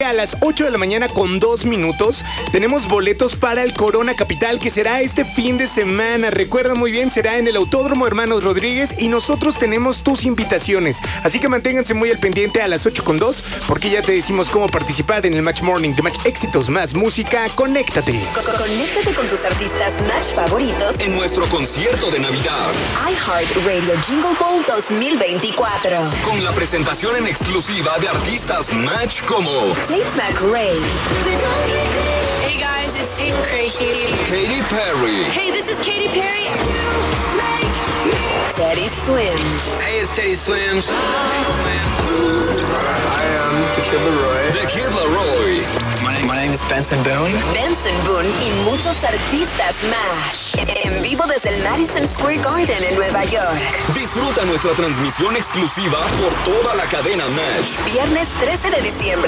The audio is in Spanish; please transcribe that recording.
a las 8 de la mañana con 2 minutos tenemos boletos para el Corona Capital, que será este fin de semana. Recuerda muy bien, será en el Autódromo Hermanos Rodríguez y nosotros tenemos tus invitaciones. Así que manténganse muy al pendiente a las 8 con 2, porque ya te decimos cómo participar en el Match Morning de Match Éxitos más Música. Conéctate. Conéctate con tus artistas Match favoritos en nuestro concierto de Navidad. iHeartRadio Jingle Bowl 2024. Con la presentación en exclusiva de artistas Match como Tate McRae. Hey guys, it's Tate McRae here. Katy Perry. Hey, this is Katy Perry. Teddy Swims. Hey, it's Teddy Swims. I am the Kid Laroi. The Kid Laroi. My name is Benson Boone. Benson Boone y muchos artistas Match. En vivo desde el Madison Square Garden en Nueva York. Disfruta nuestra transmisión exclusiva por toda la cadena Match. Viernes 13 de diciembre.